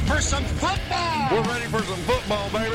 for some football. We're ready for some football, baby.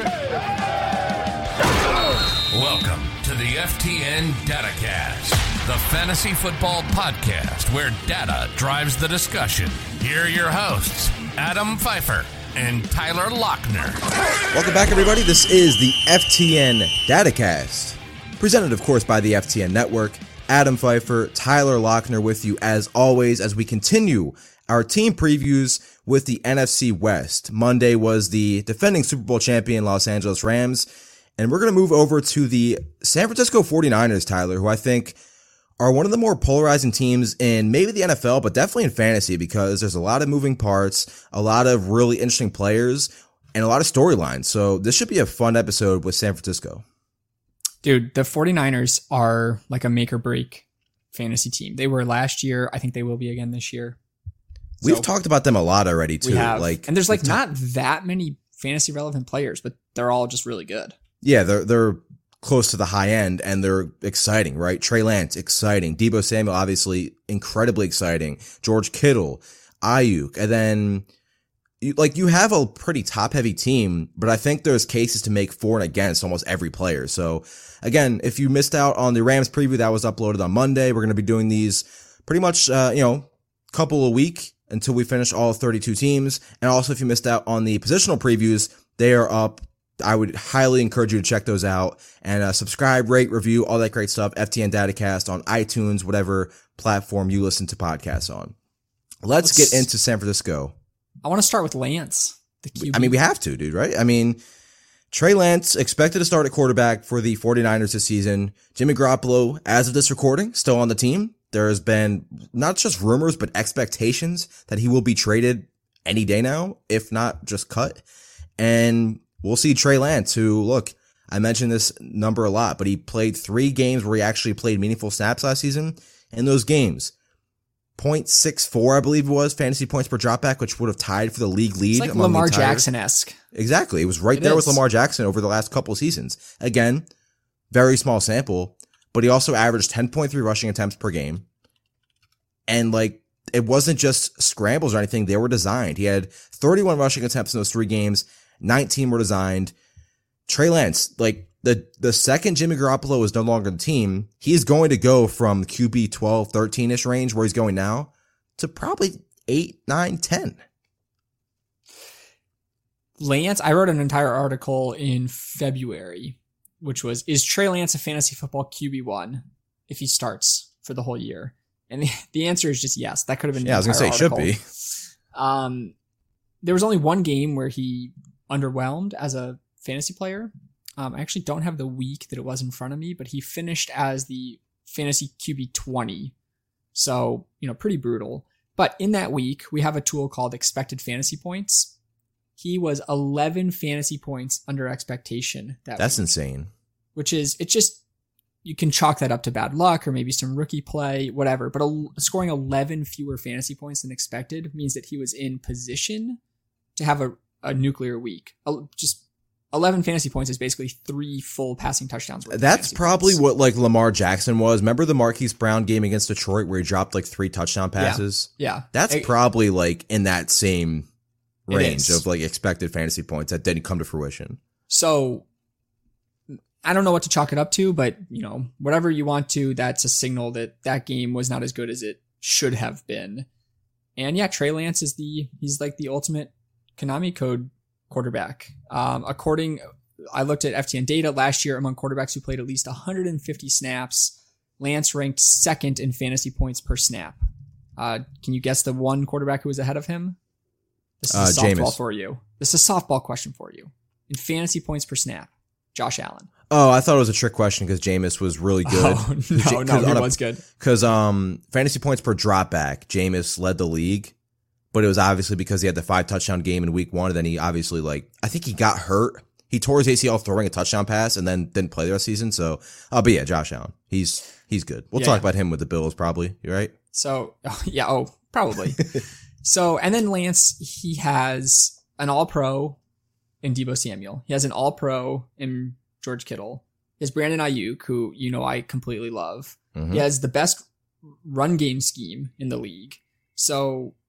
Welcome to the FTN DataCast, the fantasy football podcast where data drives the discussion. Here are your hosts, Adam Pfeiffer and Tyler Lochner. Welcome back, everybody. This is the FTN DataCast, presented, of course, by the FTN Network. Adam Pfeiffer, Tyler Lochner with you, as always, as we continue our team previews with the NFC West. Monday was the defending Super Bowl champion Los Angeles Rams, and we're going to move over to the San Francisco 49ers, Tyler, who I think are one of the more polarizing teams in maybe the NFL, but definitely in fantasy, because there's a lot of moving parts, a lot of really interesting players, and a lot of storylines. So this should be a fun episode with San Francisco. Dude, the 49ers are like a make or break fantasy team. They were last year. I think they will be again this year. We've talked about them a lot already, too. We have. And there's not that many fantasy relevant players, but they're all just really good. Yeah, they're close to the high end, and they're exciting, right? Trey Lance, exciting. Deebo Samuel, obviously, incredibly exciting. George Kittle, Ayuk, and then you have a pretty top-heavy team, but I think there's cases to make for and against almost every player. So, again, if you missed out on the Rams preview that was uploaded on Monday, we're going to be doing these pretty much, couple a week until we finish all 32 teams. And also, if you missed out on the positional previews, they are up. I would highly encourage you to check those out and subscribe, rate, review, all that great stuff. FTN DataCast on iTunes, whatever platform you listen to podcasts on. Let's get into San Francisco. I want to start with Lance, the QB. I mean, we have to, dude, right? I mean, Trey Lance expected to start at quarterback for the 49ers this season. Jimmy Garoppolo, as of this recording, still on the team. There has been not just rumors, but expectations that he will be traded any day now, if not just cut. And we'll see Trey Lance, who, look, I mentioned this number a lot, but he played 3 games where he actually played meaningful snaps last season. In those games, 0.64, I believe it was, fantasy points per dropback, which would have tied for the league lead. It's like Lamar Jackson-esque. Exactly. It was right there with Lamar Jackson over the last couple of seasons. Again, very small sample, but he also averaged 10.3 rushing attempts per game. And it wasn't just scrambles or anything. They were designed. He had 31 rushing attempts in those 3 games. 19 were designed. Trey Lance, the second Jimmy Garoppolo is no longer the team, he's going to go from QB 12, 13-ish range where he's going now to probably 8, 9, 10. Lance, I wrote an entire article in February, which was, is Trey Lance a fantasy football QB1 if he starts for the whole year? And the answer is just yes. That could have been I was going to say it should be. There was only one game where he underwhelmed as a fantasy player. I actually don't have the week that it was in front of me, but he finished as the fantasy QB 20. So, pretty brutal. But in that week, we have a tool called expected fantasy points. He was 11 fantasy points under expectation. That's insane. Which is, you can chalk that up to bad luck or maybe some rookie play, whatever. But scoring 11 fewer fantasy points than expected means that he was in position to have a nuclear week. Just 11 fantasy points is basically 3 full passing touchdowns. That's probably what Lamar Jackson was. Remember the Marquise Brown game against Detroit where he dropped 3 touchdown passes? Yeah. That's probably in that same range of expected fantasy points that didn't come to fruition. So I don't know what to chalk it up to, but whatever you want to, that's a signal that game was not as good as it should have been. And yeah, Trey Lance he's the ultimate Konami code quarterback. I looked at FTN data last year among quarterbacks who played at least 150 snaps. Lance ranked second in fantasy points per snap. Can you guess the one quarterback who was ahead of him? This is a softball for you. This is a softball question for you. In fantasy points per snap, Josh Allen. Oh, I thought it was a trick question because Jameis was really good. Oh, no, he was good. Because fantasy points per dropback, Jameis led the league, but it was obviously because he had the 5 touchdown game in week 1, and then he obviously I think he got hurt. He tore his ACL throwing a touchdown pass and then didn't play the rest of the season. So, but yeah, Josh Allen, he's good. We'll talk about him with the Bills probably. You right? So probably. So, and then Lance, he has an All-Pro in Deebo Samuel. He has an All-Pro in George Kittle. He has Brandon Ayuk, who I completely love. Mm-hmm. He has the best run game scheme in the league. So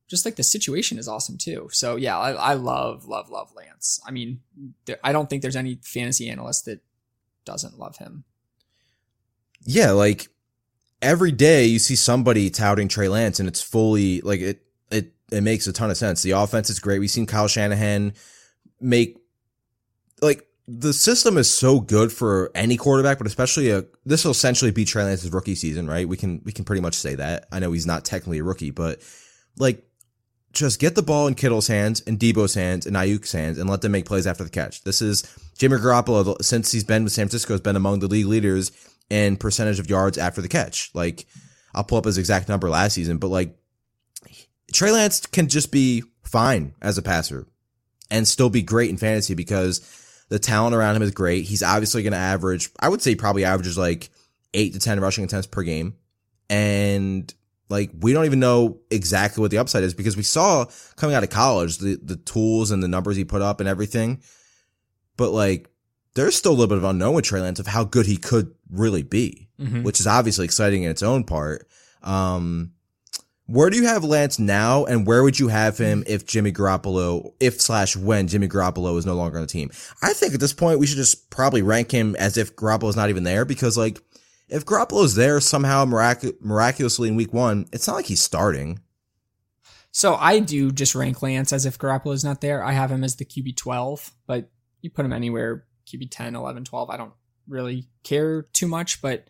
just like the situation is awesome too. So yeah, I love Lance. I mean, I don't think there's any fantasy analyst that doesn't love him. Yeah, like every day you see somebody touting Trey Lance, and it's fully like it makes a ton of sense. The offense is great. We've seen Kyle Shanahan make like the system is so good for any quarterback, but especially this will essentially be Trey Lance's rookie season, right? We can pretty much say that. I know he's not technically a rookie, but like just get the ball in Kittle's hands and Debo's hands and Ayuk's hands and let them make plays after the catch. This is Jimmy Garoppolo, since he's been with San Francisco, has been among the league leaders in percentage of yards after the catch. Like, I'll pull up his exact number last season, but like Trey Lance can just be fine as a passer and still be great in fantasy because the talent around him is great. He's obviously going to average, I would say probably averages like 8 to 10 rushing attempts per game. And like, we don't even know exactly what the upside is because we saw coming out of college, the tools and the numbers he put up and everything. But like, there's still a little bit of unknown with Trey Lance of how good he could really be, which is obviously exciting in its own part. Where do you have Lance now, and where would you have him if Jimmy Garoppolo, when Jimmy Garoppolo is no longer on the team? I think at this point we should just probably rank him as if Garoppolo's not even there, because like if Garoppolo's there somehow miraculously in week 1, it's not like he's starting. So I do just rank Lance as if Garoppolo's not there. I have him as the QB 12, but you put him anywhere, QB 10, 11, 12. I don't really care too much, but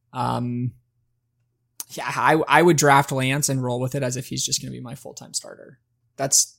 yeah, I would draft Lance and roll with it as if he's just going to be my full-time starter. That's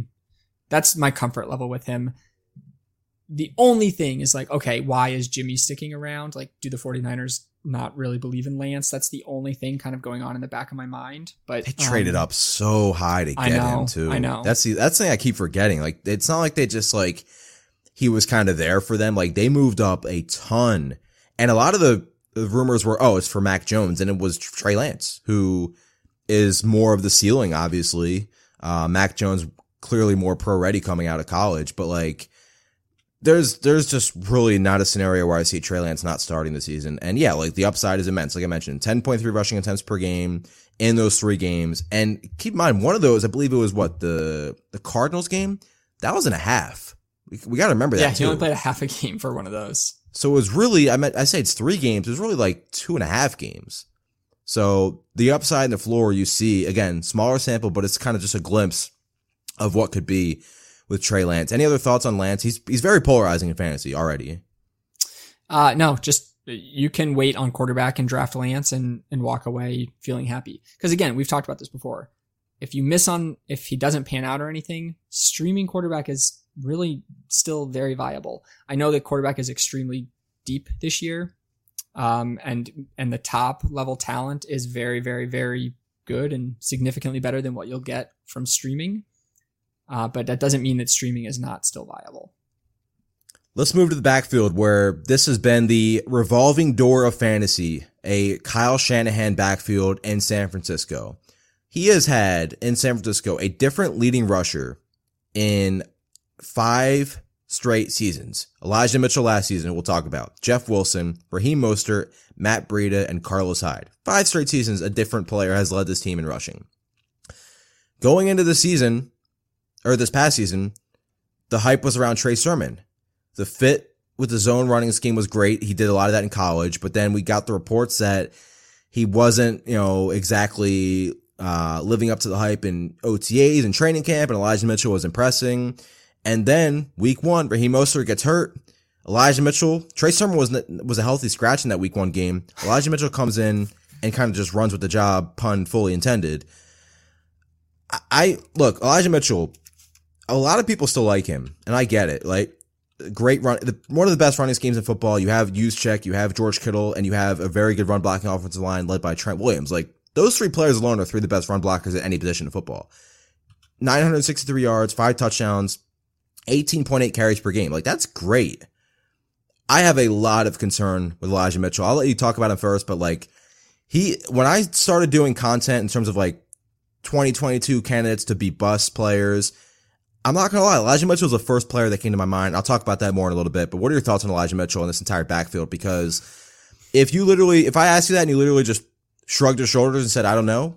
my comfort level with him. The only thing is like, okay, why is Jimmy sticking around? Like, do the 49ers not really believe in Lance? That's the only thing kind of going on in the back of my mind. But they traded up so high to get him too. I know. That's the thing I keep forgetting. Like, it's not like they just like, he was kind of there for them. Like, they moved up a ton. And a lot of the rumors were, it's for Mac Jones, and it was Trey Lance, who is more of the ceiling, obviously. Mac Jones clearly more pro-ready coming out of college, but like, there's just really not a scenario where I see Trey Lance not starting the season. And yeah, like the upside is immense. Like I mentioned, 10.3 rushing attempts per game in those 3 games. And keep in mind, one of those, I believe it was the Cardinals game? That was in a half. We got to remember that too. Yeah, he only played a half a game for one of those. So it was really, I say it's 3 games. It was really like 2.5 games. So the upside and the floor you see, again, smaller sample, but it's kind of just a glimpse of what could be with Trey Lance. Any other thoughts on Lance? He's very polarizing in fantasy already. No, just you can wait on quarterback and draft Lance and walk away feeling happy. Because again, we've talked about this before. If he doesn't pan out or anything, streaming quarterback is really still very viable. I know that quarterback is extremely deep this year. And the top level talent is very, very, very good and significantly better than what you'll get from streaming. But that doesn't mean that streaming is not still viable. Let's move to the backfield, where this has been the revolving door of fantasy, a Kyle Shanahan backfield in San Francisco. He has had in San Francisco a different leading rusher in 5 straight seasons. Elijah Mitchell last season, we'll talk about. Jeff Wilson, Raheem Mostert, Matt Breida, and Carlos Hyde. 5 straight seasons, a different player has led this team in rushing. Going into the season, or this past season, the hype was around Trey Sermon. The fit with the zone running scheme was great. He did a lot of that in college, but then we got the reports that he wasn't, exactly living up to the hype in OTAs and training camp, and Elijah Mitchell was impressing. And then week 1, Raheem Mostert gets hurt. Trey Sermon was a healthy scratch in that week 1 game. Elijah Mitchell comes in and kind of just runs with the job, pun fully intended. Look, Elijah Mitchell, a lot of people still like him, and I get it. Like, great run, one of the best running schemes in football. You have Juszczyk, you have George Kittle, and you have a very good run blocking offensive line led by Trent Williams. Like, those 3 players alone are 3 of the best run blockers at any position in football. 963 yards, 5 touchdowns, 18.8 carries per game. Like, that's great. I have a lot of concern with Elijah Mitchell. I'll let you talk about him first, but like, when I started doing content in terms of like 2022 candidates to be bust players, I'm not going to lie, Elijah Mitchell was the first player that came to my mind. I'll talk about that more in a little bit, but what are your thoughts on Elijah Mitchell and this entire backfield? Because if I asked you that and you literally just shrugged your shoulders and said, I don't know,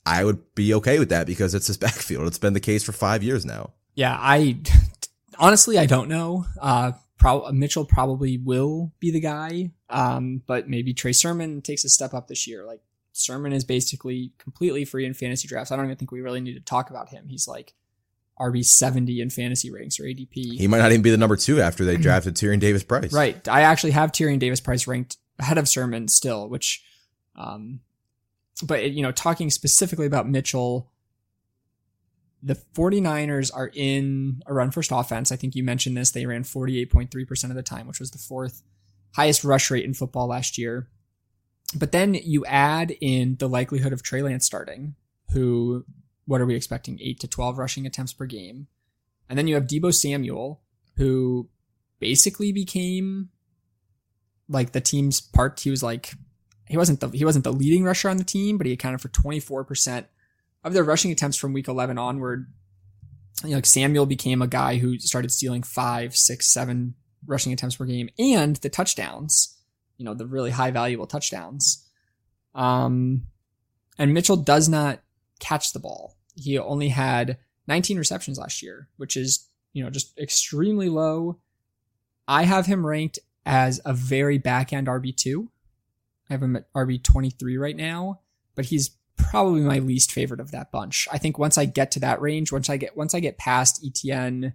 I would be okay with that because it's his backfield. It's been the case for 5 years now. Yeah, honestly, I don't know. Mitchell probably will be the guy, but maybe Trey Sermon takes a step up this year. Like, Sermon is basically completely free in fantasy drafts. I don't even think we really need to talk about him. He's like RB 70 in fantasy ranks or ADP. He might not even be the number 2 after they drafted Tyrion Davis-Price. Right. I actually have Tyrion Davis-Price ranked ahead of Sermon still, which, but talking specifically about Mitchell, the 49ers are in a run-first offense. I think you mentioned this. They ran 48.3% of the time, which was the 4th highest rush rate in football last year. But then you add in the likelihood of Trey Lance starting, who, what are we expecting? 8 to 12 rushing attempts per game. And then you have Deebo Samuel, who basically became like the team's part. He wasn't the leading rusher on the team, but he accounted for 24% of their rushing attempts from week 11 onward. Like, Samuel became a guy who started stealing 5, 6, 7 rushing attempts per game, and the touchdowns, the really high valuable touchdowns. And Mitchell does not catch the ball. He only had 19 receptions last year, which is, just extremely low. I have him ranked as a very back-end RB2. I have him at RB23 right now, but he's probably my least favorite of that bunch. I think once I get to that range, once I get past ETN,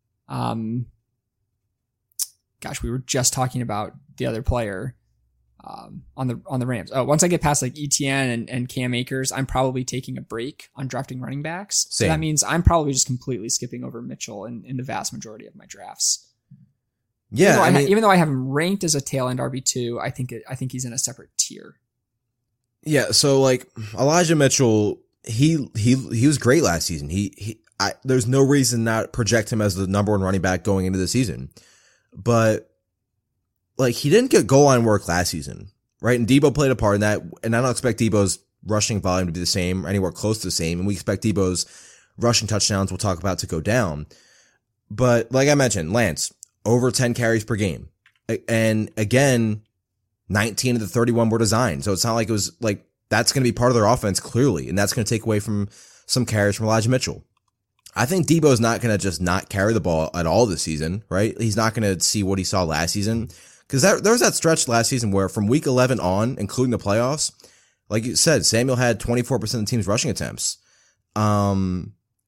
we were just talking about the other player on the Rams. Once I get past like ETN and Cam Akers, I'm probably taking a break on drafting running backs. Same. So that means I'm probably just completely skipping over Mitchell in the vast majority of my drafts. Yeah, even though I have him ranked as a tail end RB2, I think he's in a separate tier. Yeah, so like Elijah Mitchell, he was great last season. There's no reason not project him as the number 1 running back going into the season. But like, he didn't get goal line work last season, right? And Deebo played a part in that. And I don't expect Deebo's rushing volume to be the same or anywhere close to the same. And we expect Deebo's rushing touchdowns we'll talk about to go down. But like I mentioned, Lance, over 10 carries per game. And again, 19 of the 31 were designed. So it's not like it was like, that's going to be part of their offense clearly. And that's going to take away from some carries from Elijah Mitchell. I think Deebo's not going to just not carry the ball at all this season, right? He's not going to see what he saw last season. Because there was that stretch last season where from week 11 on, including the playoffs, like you said, Samuel had 24% of the team's rushing attempts. I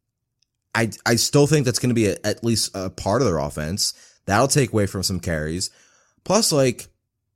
still think that's going to be at least a part of their offense. That'll take away from some carries. Plus, like,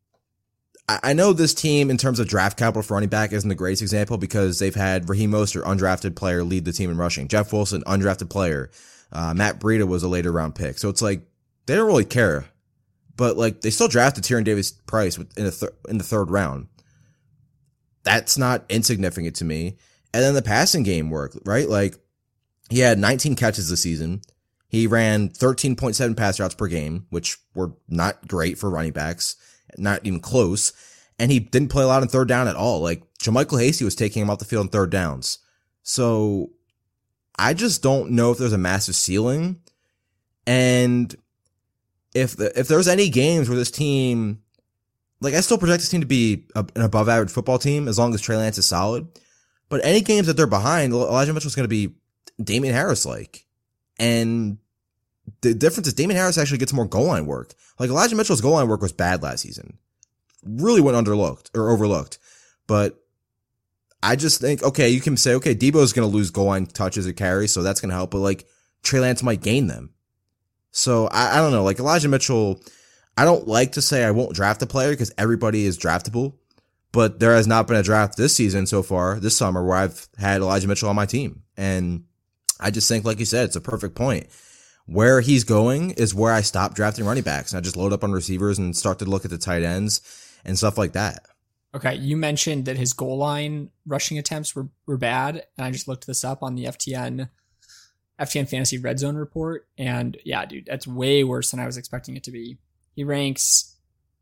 I know this team in terms of draft capital for running back isn't the greatest example because they've had Raheem Mostert, undrafted player, lead the team in rushing. Jeff Wilson, undrafted player. Matt Breida was a later round pick. So it's like, they don't really care. But like, they still drafted Tyrion Davis-Price in the 3rd round. That's not insignificant to me. And then the passing game work, right? Like, he had 19 catches this season. He ran 13.7 pass routes per game, which were not great for running backs, not even close. And he didn't play a lot on 3rd down at all. Like, JaMycal Hasty was taking him off the field on 3rd downs. So I just don't know if there's a massive ceiling. And if there's any games where this team, like, I still project this team to be an above average football team as long as Trey Lance is solid. But any games that they're behind, Elijah Mitchell's going to be Damian Harris-like. And the difference is Damian Harris actually gets more goal line work. Like, Elijah Mitchell's goal line work was bad last season. Really went overlooked. But I just think, okay, you can say, okay, Deebo's going to lose goal line touches or carries, so that's going to help. But like, Trey Lance might gain them. So I don't know. Like, Elijah Mitchell, I don't like to say I won't draft a player because everybody is draftable. But there has not been a draft this season so far, this summer, where I've had Elijah Mitchell on my team. And I just think, like you said, it's a perfect point. Where he's going is where I stop drafting running backs. And I just load up on receivers and start to look at the tight ends and stuff like that. Okay, you mentioned that his goal line rushing attempts were bad. And I just looked this up on the FTN Fantasy Red Zone report. And yeah, dude, that's way worse than I was expecting it to be. He ranks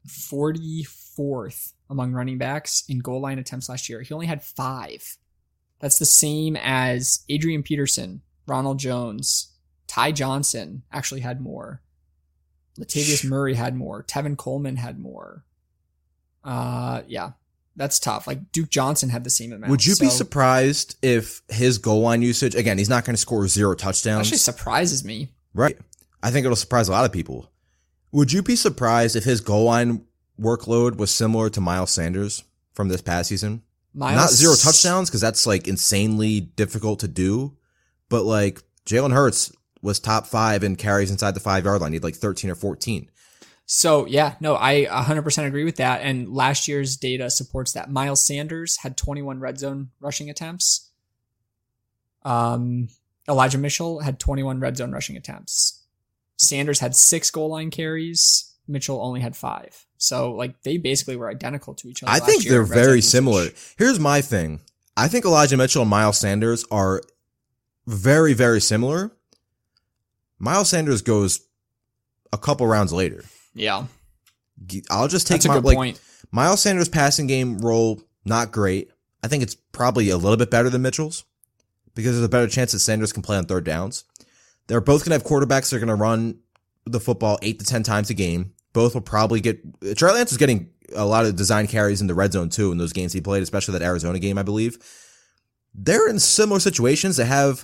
44th among running backs in goal line attempts last year. He only had 5. That's the same as Adrian Peterson, Ronald Jones, Ty Johnson actually had more. Latavius Murray had more. Tevin Coleman had more. Yeah. That's tough. Like Duke Johnson had the same amount. Would you be surprised if his goal line usage, again, he's not going to score 0 touchdowns. Actually surprises me. Right. I think it'll surprise a lot of people. Would you be surprised if his goal line workload was similar to Miles Sanders from this past season? Not 0 touchdowns, because that's like insanely difficult to do. But like Jalen Hurts was top 5 in carries inside the 5-yard line. He had like 13 or 14. So yeah, no, I 100% agree with that. And last year's data supports that. Miles Sanders had 21 red zone rushing attempts. Elijah Mitchell had 21 red zone rushing attempts. Sanders had 6 goal line carries. Mitchell only had 5. So like they basically were identical to each other. I think they're very similar. Here's my thing. I think Elijah Mitchell and Miles Sanders are very, very similar. Miles Sanders goes a couple rounds later. Yeah. I'll just take That's a good point. Miles Sanders' passing game role, not great. I think it's probably a little bit better than Mitchell's because there's a better chance that Sanders can play on third downs. They're both going to have quarterbacks that are going to run the football 8 to 10 times a game. Both will probably get – Trey Lance is getting a lot of design carries in the red zone too in those games he played, especially that Arizona game, I believe. They're in similar situations. They have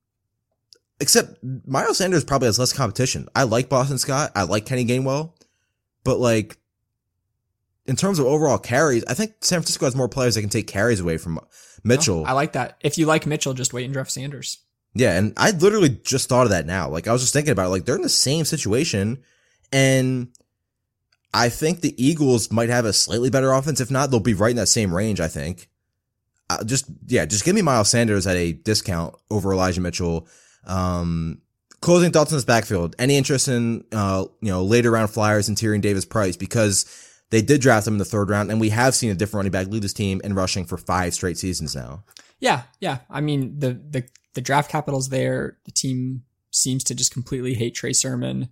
– except Miles Sanders probably has less competition. I like Boston Scott. I like Kenny Gainwell. But like in terms of overall carries, I think San Francisco has more players that can take carries away from Mitchell. Oh, I like that. If you like Mitchell, just wait and draft Sanders. Yeah, and I literally just thought of that now. Like I was just thinking about it. Like they're in the same situation, and I think the Eagles might have a slightly better offense. If not, they'll be right in that same range, I think. Just give me Miles Sanders at a discount over Elijah Mitchell. Closing thoughts on this backfield. Any interest in, later round flyers in Tyrion Davis-Price, because they did draft him in the 3rd round, and we have seen a different running back lead this team in rushing for 5 straight seasons now. Yeah. I mean, the draft capital's there. The team seems to just completely hate Trey Sermon.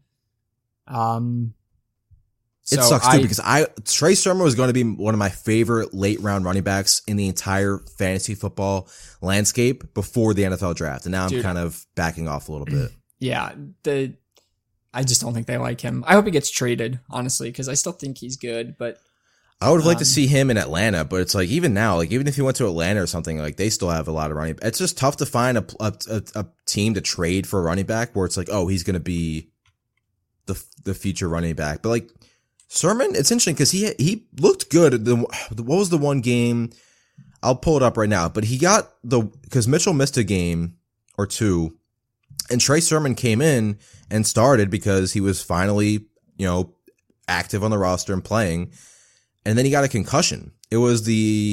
It sucks too, because Trey Sermon was going to be one of my favorite late round running backs in the entire fantasy football landscape before the NFL draft, and now I'm kind of backing off a little bit. Yeah, I just don't think they like him. I hope he gets traded, honestly, because I still think he's good. But I would have liked to see him in Atlanta, but it's like even now, like even if he went to Atlanta or something, like they still have a lot of running. It's just tough to find a team to trade for a running back where it's like, oh, he's going to be the future running back. But like Sermon, it's interesting because he looked good. What was the one game? I'll pull it up right now. But he got because Mitchell missed a game or two. And Trey Sermon came in and started because he was finally, active on the roster and playing. And then he got a concussion. It was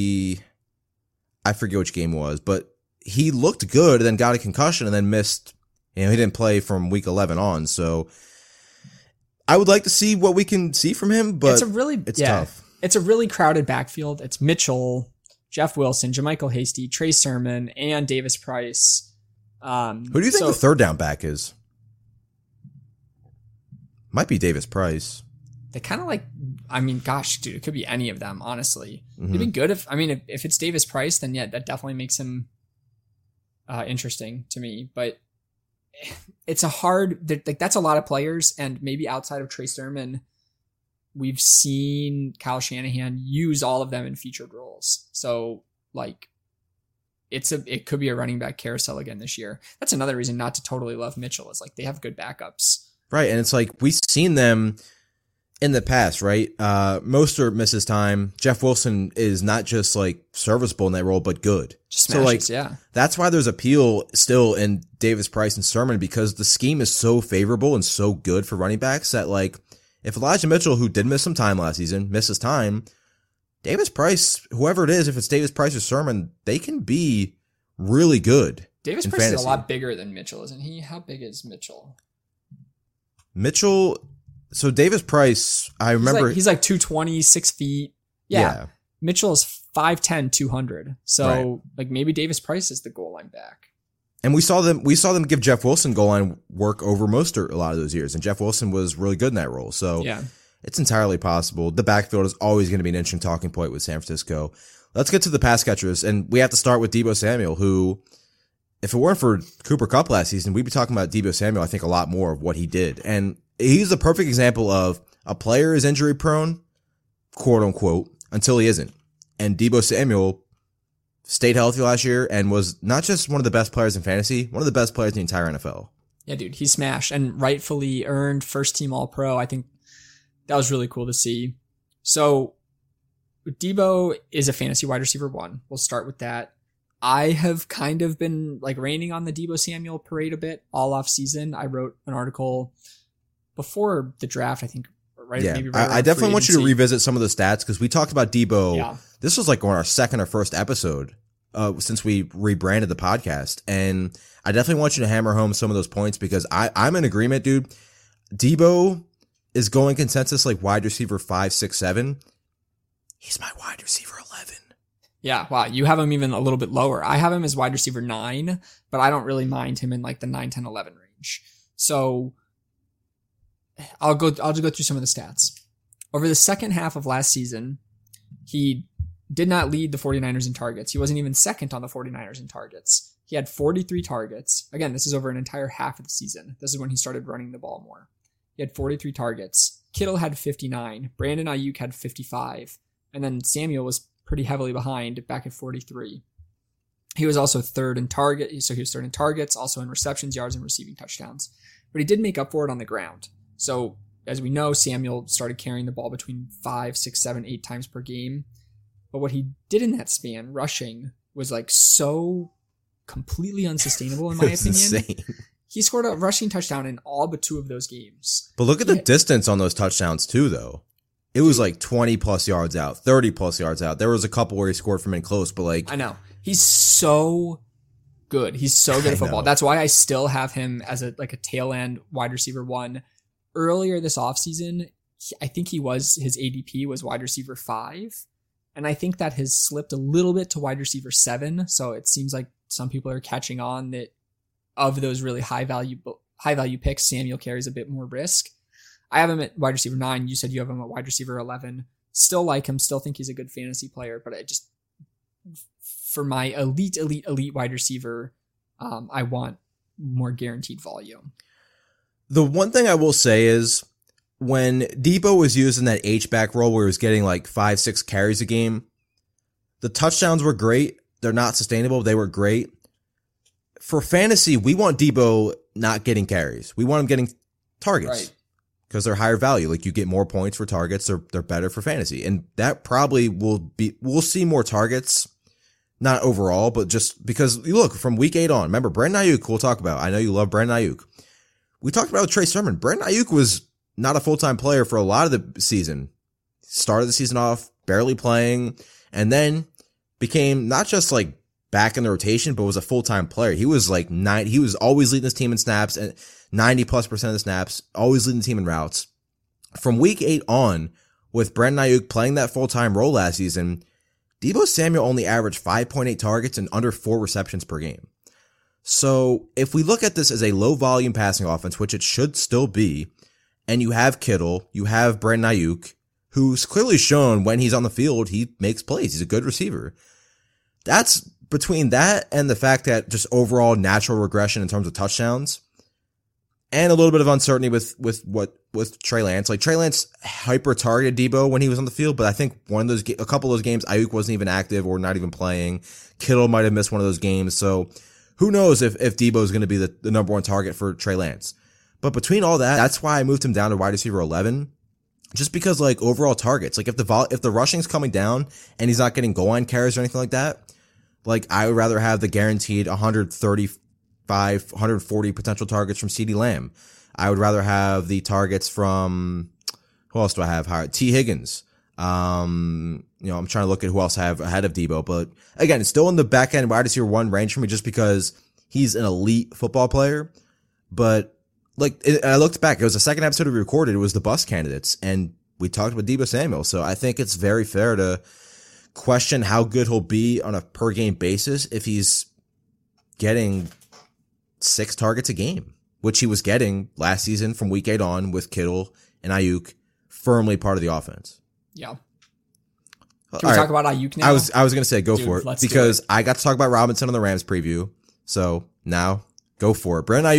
I forget which game it was, but he looked good and then got a concussion and then missed. He didn't play from week 11 on. So I would like to see what we can see from him, but it's tough. It's a really crowded backfield. It's Mitchell, Jeff Wilson, JaMychal Hasty, Trey Sermon, and Davis-Price. Who do you think the 3rd down back is? Might be Davis-Price. They kind of gosh, dude, it could be any of them, honestly. Mm-hmm. It'd be good if it's Davis-Price, then yeah, that definitely makes him interesting to me. But it's that's a lot of players, and maybe outside of Trey Sermon, we've seen Kyle Shanahan use all of them in featured roles. So like, it could be a running back carousel again this year. That's another reason not to totally love Mitchell, is like they have good backups. Right. And it's like we've seen them in the past, right? Mostert misses time. Jeff Wilson is not just like serviceable in that role, but good. Just smashes, yeah. That's why there's appeal still in Davis-Price and Sermon, because the scheme is so favorable and so good for running backs that like if Elijah Mitchell, who did miss some time last season, misses time, Davis-Price, whoever it is, if it's Davis-Price or Sermon, they can be really good. Davis-Price is a lot bigger than Mitchell, isn't he? How big is Mitchell? So Davis-Price, I remember. He's like 220, 6 feet. Yeah. Mitchell is 5'10", 200. So like maybe Davis-Price is the goal line back. And we saw them give Jeff Wilson goal line work over Mostert a lot of those years, and Jeff Wilson was really good in that role. So yeah. It's entirely possible. The backfield is always going to be an interesting talking point with San Francisco. Let's get to the pass catchers, and we have to start with Deebo Samuel, who, if it weren't for Cooper Kupp last season, we'd be talking about Deebo Samuel, I think, a lot more of what he did. And he's the perfect example of a player is injury prone, quote unquote, until he isn't. And Deebo Samuel stayed healthy last year and was not just one of the best players in fantasy, one of the best players in the entire NFL. Yeah, dude, he smashed and rightfully earned first team All-Pro. I think that was really cool to see. So Deebo is a fantasy wide receiver 1. We'll start with that. I have kind of been like raining on the Deebo Samuel parade a bit all off season. I wrote an article before the draft, I think. Right? Yeah, maybe right I definitely want you to revisit some of the stats because we talked about Deebo. Yeah. This was like on our second or first episode since we rebranded the podcast. And I definitely want you to hammer home some of those points because I'm in agreement, dude. Deebo is going consensus like wide receiver 5, 6, 7. He's my wide receiver 11. Yeah, wow. You have him even a little bit lower. I have him as wide receiver 9, but I don't really mind him in like the 9, 10, 11 range. So I'll just go through some of the stats. Over the second half of last season, he did not lead the 49ers in targets. He wasn't even second on the 49ers in targets. He had 43 targets. Again, this is over an entire half of the season. This is when he started running the ball more. He had 43 targets. Kittle had 59. Brandon Ayuk had 55. And then Samuel was pretty heavily behind back at 43. He was also third in target. So he was third in targets, also in receptions, yards, and receiving touchdowns. But he did make up for it on the ground. So as we know, Samuel started carrying the ball between 5, 6, 7, 8 times per game. But what he did in that span, rushing, was like so completely unsustainable in my opinion. Insane. He scored a rushing touchdown in all but 2 of those games. But look at the distance on those touchdowns too, though. It was like 20 plus yards out, 30 plus yards out. There was a couple where he scored from in close, but like... I know. He's so good. He's so good at football. That's why I still have him as a tail end wide receiver 1. Earlier this offseason, I think his ADP was wide receiver 5. And I think that has slipped a little bit to wide receiver 7. So it seems like some people are catching on that of those really high value picks, Samuel carries a bit more risk. I have him at wide receiver 9. You said you have him at wide receiver 11. Still like him. Still think he's a good fantasy player. But for my elite wide receiver, I want more guaranteed volume. The one thing I will say is when Deebo was used in that H-back role where he was getting like 5, 6 carries a game, the touchdowns were great. They're not sustainable. They were great. For fantasy, we want Deebo not getting carries. We want him getting targets. Right. Because they're higher value. Like you get more points for targets. They're better for fantasy. And that probably we'll see more targets. Not overall, but just because you look from week 8 on. Remember, Brandon Ayuk, we'll talk about. I know you love Brandon Ayuk. We talked about Trey Sermon. Brandon Ayuk was not a full-time player for a lot of the season. Started the season off barely playing and then became not just like back in the rotation, but was a full-time player. He was like he was always leading his team in snaps and 90+% of the snaps, always leading the team in routes. From week 8 on, with Brandon Ayuk playing that full-time role last season, Deebo Samuel only averaged 5.8 targets and under 4 receptions per game. So if we look at this as a low-volume passing offense, which it should still be, and you have Kittle, you have Brandon Ayuk, who's clearly shown when he's on the field, he makes plays. He's a good receiver. That's between that and the fact that just overall natural regression in terms of touchdowns and a little bit of uncertainty with Trey Lance. Like Trey Lance hyper targeted Deebo when he was on the field, but I think a couple of those games, Ayuk wasn't even active or not even playing. Kittle might have missed one of those games. So who knows if Deebo is going to be the number 1 target for Trey Lance. But between all that, that's why I moved him down to wide receiver 11. Just because like overall targets, like if the rushing's coming down and he's not getting goal line carries or anything like that, like I would rather have the guaranteed 135, 140 potential targets from CeeDee Lamb. I would rather have the targets from, who else do I have hired? T. Higgins. I'm trying to look at who else I have ahead of Deebo, but again, it's still in the back end wide receiver 1 range for me just because he's an elite football player. But I looked back, it was the second episode we recorded, it was the bust candidates, and we talked about Deebo Samuel. So I think it's very fair to question how good he'll be on a per game basis if he's getting 6 targets a game, which he was getting last season from week 8 on with Kittle and Ayuk firmly part of the offense. Yeah. Can we talk about Ayuk now? I was going to say go for it because I got to talk about Robinson on the Rams preview. So now go for it. Brandon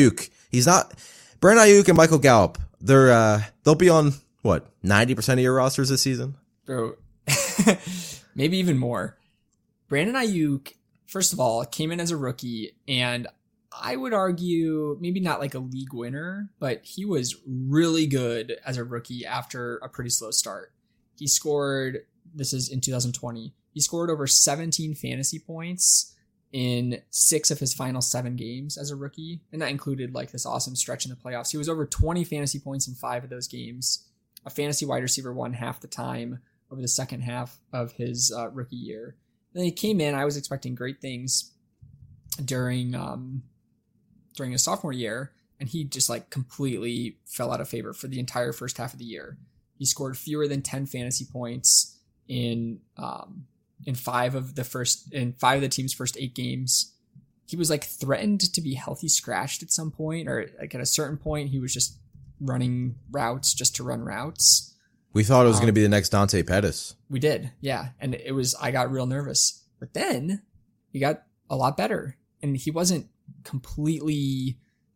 Ayuk and Michael Gallup, they'll be on what, 90% of your rosters this season? Bro. maybe even more. Brandon Ayuk, first of all, came in as a rookie, and I would argue maybe not like a league winner, but he was really good as a rookie after a pretty slow start. He scored, this is in 2020, he scored over 17 fantasy points in 6 of his final 7 games as a rookie. And that included like this awesome stretch in the playoffs. He was over 20 fantasy points in 5 of those games. A fantasy wide receiver one half the time over the second half of his rookie year. Then he came in, I was expecting great things during his sophomore year, and he just like completely fell out of favor for the entire first half of the year. He scored fewer than 10 fantasy points in 5 of the team's first 8 games. He was like threatened to be healthy scratched at some point, or like at a certain point he was just running routes just to run routes. We thought it was going to be the next Dante Pettis. We did, yeah. And I got real nervous. But then he got a lot better, and he wasn't completely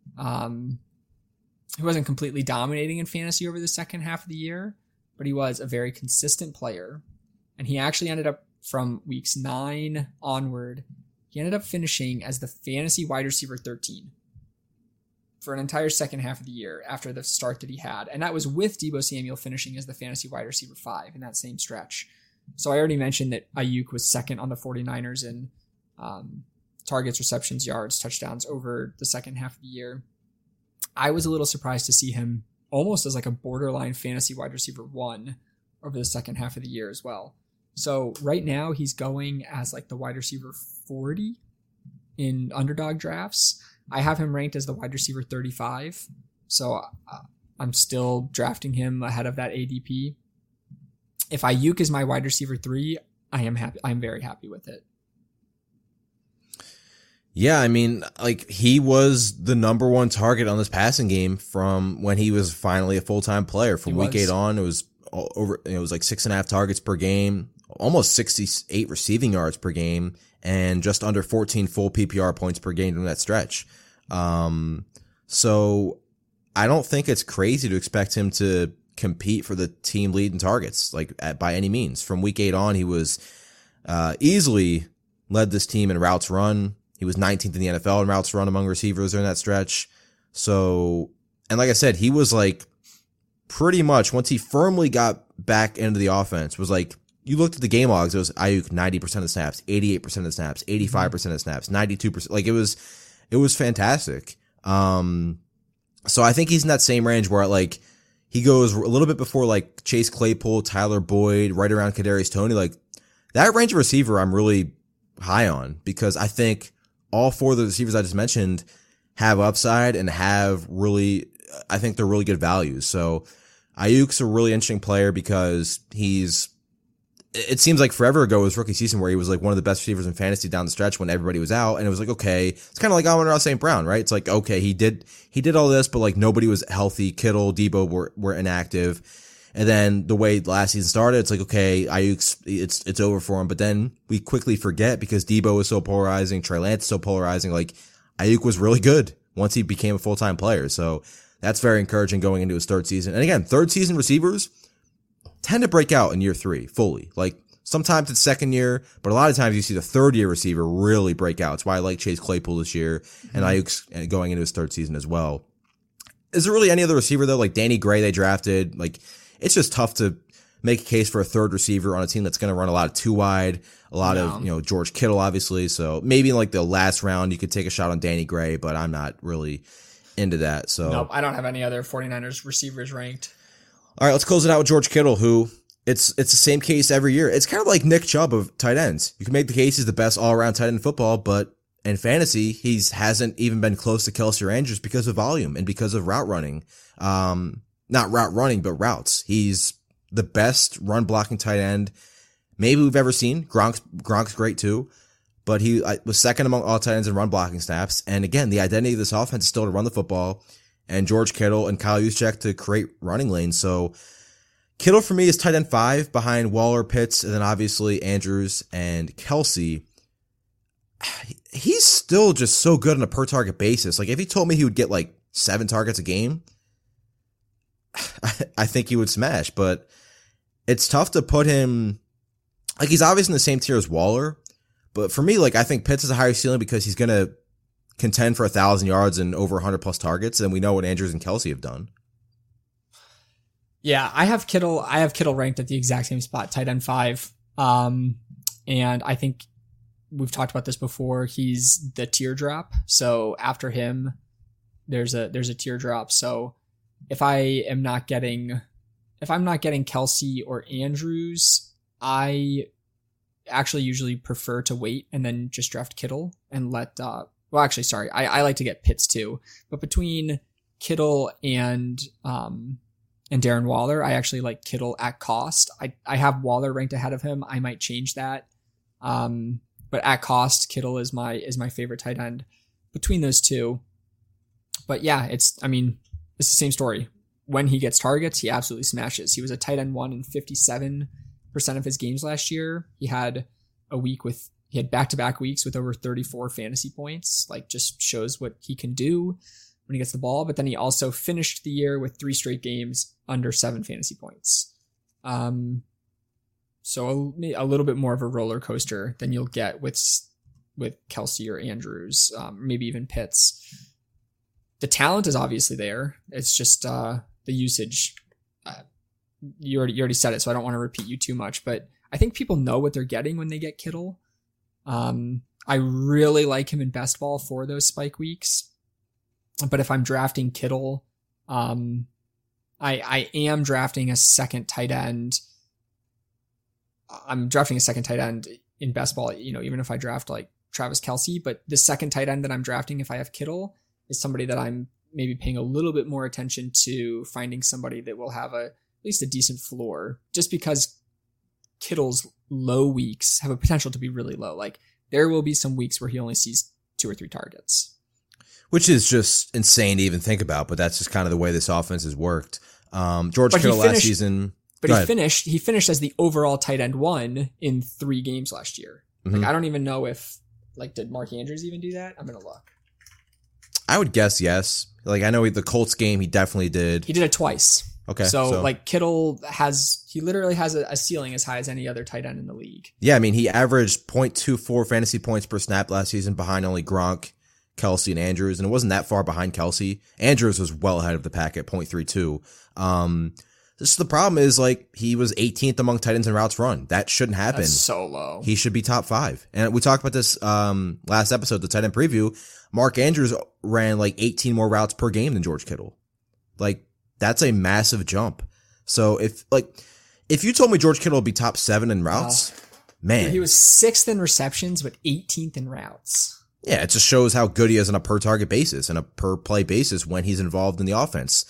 dominating in fantasy over the second half of the year, but he was a very consistent player. And he actually ended up, from weeks 9 onward, he ended up finishing as the fantasy wide receiver 13 for an entire second half of the year after the start that he had. And that was with Deebo Samuel finishing as the fantasy wide receiver 5 in that same stretch. So I already mentioned that Ayuk was second on the 49ers in targets, receptions, yards, touchdowns over the second half of the year. I was a little surprised to see him almost as like a borderline fantasy wide receiver 1 over the second half of the year as well. So right now he's going as like the wide receiver 40 in underdog drafts. I have him ranked as the wide receiver 35. So I'm still drafting him ahead of that ADP. If Ayuk is my wide receiver 3, I am happy. I'm very happy with it. Yeah, I mean, like, he was the number 1 target on this passing game from when he was finally a full-time player. From week 8 on, it was like 6.5 targets per game, almost 68 receiving yards per game, and just under 14 full PPR points per game during that stretch. So I don't think it's crazy to expect him to compete for the team lead in targets, like by any means. From week 8 on, he was easily led this team in routes run. He was 19th in the NFL in routes run among receivers during that stretch. So, and like I said, he was like pretty much, once he firmly got back into the offense, was like, you looked at the game logs, it was Ayuk 90% of snaps, 88% of snaps, 85% of snaps, 92%. Like, it was fantastic. So I think he's in that same range where like he goes a little bit before like Chase Claypool, Tyler Boyd, right around Kadarius Toney. Like, that range of receiver I'm really high on, because I think all 4 of the receivers I just mentioned have upside and have really, I think they're really good values. So Ayuk's a really interesting player because it seems like forever ago his rookie season where he was like one of the best receivers in fantasy down the stretch when everybody was out. And it was like, okay, it's kind of like Amon-Ra St. Brown, right? It's like, okay, he did all this, but like nobody was healthy. Kittle, Deebo were inactive. And then the way last season started, it's like, okay, Ayuk's, it's over for him. But then we quickly forget because Deebo is so polarizing, Trey Lance is so polarizing. Like, Ayuk was really good once he became a full-time player. So that's very encouraging going into his 3rd season. And again, 3rd season receivers tend to break out in year 3 fully. Like, sometimes it's 2nd year, but a lot of times you see the 3rd year receiver really break out. It's why I like Chase Claypool this year, and Ayuk's going into his 3rd season as well. Is there really any other receiver though? Like Danny Gray they drafted, like, it's just tough to make a case for a 3rd receiver on a team that's going to run a lot of 2 wide, a lot of, George Kittle, obviously. So maybe in like the last round, you could take a shot on Danny Gray, but I'm not really into that. So nope, I don't have any other 49ers receivers ranked. All right, let's close it out with George Kittle, who it's the same case every year. It's kind of like Nick Chubb of tight ends. You can make the case he's the best all-around tight end in football, but in fantasy, he hasn't even been close to Kelce or Andrews because of volume and because of route running. Not route running, but routes. He's the best run blocking tight end maybe we've ever seen. Gronk's great too, but he was 2nd among all tight ends in run blocking snaps. And again, the identity of this offense is still to run the football, and George Kittle and Kyle Juszczyk to create running lanes. So Kittle for me is tight end 5 behind Waller, Pitts, and then obviously Andrews and Kelce. He's still just so good on a per target basis. Like, if he told me he would get like 7 targets a game, I think he would smash, but it's tough to put him like he's obviously in the same tier as Waller, but for me, like I think Pitts is a higher ceiling because he's going to contend for 1,000 yards and over 100 plus targets, and we know what Andrews and Kelsey have done. Yeah, I have Kittle ranked at the exact same spot, tight end 5. And I think we've talked about this before. He's the teardrop. So after him, there's a teardrop. So if I'm not getting Kelsey or Andrews, I actually usually prefer to wait and then just draft Kittle and let, I like to get Pitts too, but between Kittle and Darren Waller, I actually like Kittle at cost. I have Waller ranked ahead of him. I might change that. But at cost, Kittle is my favorite tight end between those two. But yeah, it's the same story. When he gets targets, he absolutely smashes. He was a tight end 1 in 57% of his games last year. He had back-to-back weeks with over 34 fantasy points. Like, just shows what he can do when he gets the ball. But then he also finished the year with 3 straight games under 7 fantasy points. So a little bit more of a roller coaster than you'll get with Kelsey or Andrews, maybe even Pitts. The talent is obviously there. It's just the usage. You already said it, so I don't want to repeat you too much. But I think people know what they're getting when they get Kittle. I really like him in best ball for those spike weeks. But if I'm drafting Kittle, I am drafting a second tight end. I'm drafting a second tight end in best ball, even if I draft like Travis Kelsey. But the second tight end that I'm drafting, if I have Kittle, is somebody that I'm maybe paying a little bit more attention to, finding somebody that will have at least a decent floor, just because Kittle's low weeks have a potential to be really low. Like, there will be some weeks where he only sees 2 or 3 targets. Which is just insane to even think about, but that's just kind of the way this offense has worked. George Kittle last season... But he finished as the overall tight end 1 in 3 games last year. Mm-hmm. Like, I don't even know if, did Mark Andrews even do that? I'm going to look. I would guess yes. Like, I know the Colts game, he definitely did. He did it twice. Okay. So Kittle literally has a ceiling as high as any other tight end in the league. Yeah, he averaged 0.24 fantasy points per snap last season behind only Gronk, Kelsey, and Andrews. And it wasn't that far behind Kelsey. Andrews was well ahead of the pack at 0.32. This is the problem is, he was 18th among tight ends in routes run. That shouldn't happen. That's so low. He should be top 5. And we talked about this last episode, the tight end preview. Mark Andrews ran 18 more routes per game than George Kittle. That's a massive jump. So if you told me George Kittle would be top 7 in routes, man. He was 6th in receptions, but 18th in routes. Yeah, it just shows how good he is on a per target basis and a per play basis when he's involved in the offense.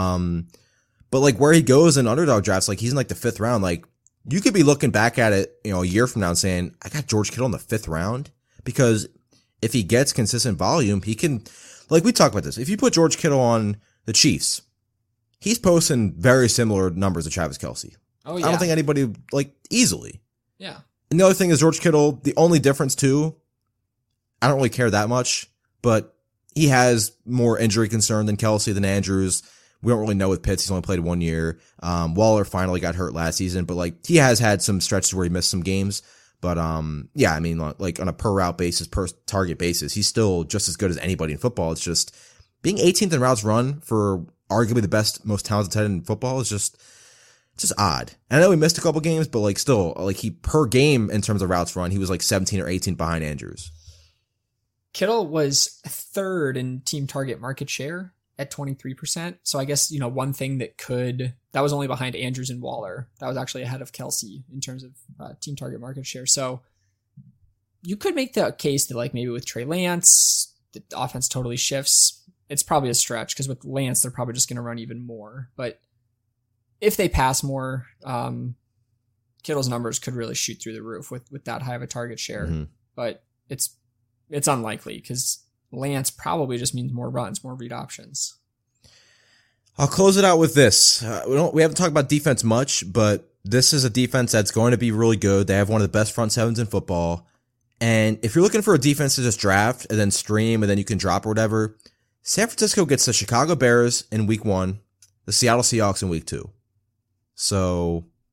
But where he goes in underdog drafts, he's in the 5th round. You could be looking back at it, a year from now and saying, I got George Kittle in the 5th round, because if he gets consistent volume, he can, we talked about this. If you put George Kittle on the Chiefs, he's posting very similar numbers to Travis Kelsey. Oh, yeah. I don't think anybody, easily. Yeah. And the other thing is George Kittle, the only difference too, I don't really care that much, but he has more injury concern than Kelsey, than Andrews. We don't really know with Pitts. He's only played 1 year. Waller finally got hurt last season, but he has had some stretches where he missed some games. But yeah, on a per route basis, per target basis, he's still just as good as anybody in football. It's just being 18th in routes run for arguably the best, most talented tight end in football is just odd. And I know he missed a couple games, but still, he per game in terms of routes run, he was 17 or 18 behind Andrews. Kittle was 3rd in team target market share at 23%. So I guess, one thing that was only behind Andrews and Waller. That was actually ahead of Kelsey in terms of team target market share. So you could make the case that maybe with Trey Lance, the offense totally shifts. It's probably a stretch because with Lance, they're probably just going to run even more. But if they pass more, Kittle's numbers could really shoot through the roof with that high of a target share. Mm-hmm. But it's unlikely because Lance probably just means more runs, more read options. I'll close it out with this. We haven't talked about defense much, but this is a defense that's going to be really good. They have one of the best front sevens in football. And if you're looking for a defense to just draft and then stream and then you can drop or whatever, San Francisco gets the Chicago Bears in week 1, the Seattle Seahawks in week 2. So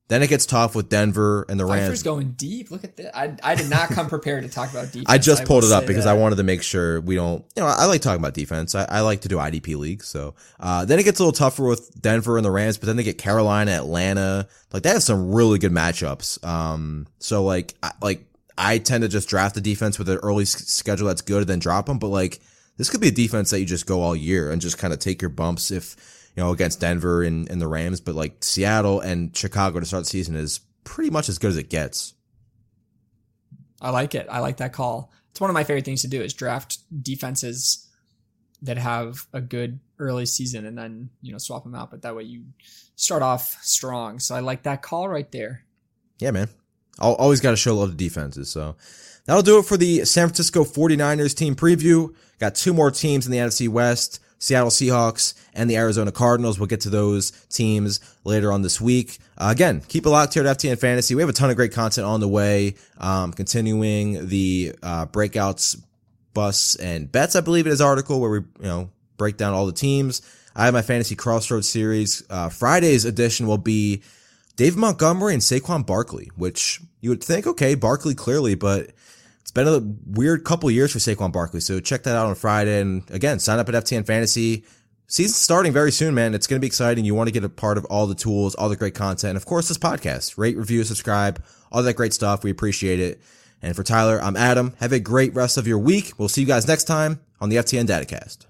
Then it gets tough with Denver and the Rams. Pfeiffer's going deep. Look at that. I did not come prepared to talk about defense. I just pulled it up because I wanted to make sure we don't, I like talking about defense. I like to do IDP leagues. So, then it gets a little tougher with Denver and the Rams, but then they get Carolina, Atlanta. Like, they have some really good matchups. So I tend to just draft the defense with an early schedule that's good and then drop them. But like, this could be a defense that you just go all year and just kind of take your bumps against Denver and the Rams. But like, Seattle and Chicago to start the season is pretty much as good as it gets. I like it. I like that call. It's one of my favorite things to do is draft defenses that have a good early season and then, swap them out. But that way you start off strong. So I like that call right there. Yeah, man. Always got to show love to defenses. So that'll do it for the San Francisco 49ers team preview. Got two more teams in the NFC West, Seattle Seahawks and the Arizona Cardinals. We'll get to those teams later on this week. Again, keep it locked here at FTN Fantasy. We have a ton of great content on the way. Continuing the breakouts, busts, and bets, I believe it is article where we break down all the teams. I have my Fantasy Crossroads series. Friday's edition will be David Montgomery and Saquon Barkley, which you would think, okay, Barkley clearly, but it's been a weird couple years for Saquon Barkley. So check that out on Friday. And again, sign up at FTN Fantasy. Season's starting very soon, man. It's going to be exciting. You want to get a part of all the tools, all the great content. And of course, this podcast. Rate, review, subscribe, all that great stuff. We appreciate it. And for Tyler, I'm Adam. Have a great rest of your week. We'll see you guys next time on the FTN Datacast.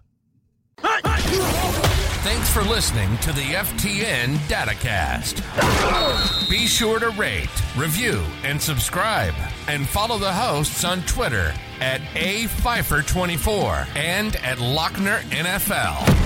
Thanks for listening to the FTN Datacast. Be sure to rate, review, and subscribe. And follow the hosts on Twitter at @APfeiffer24 and at Lochner NFL.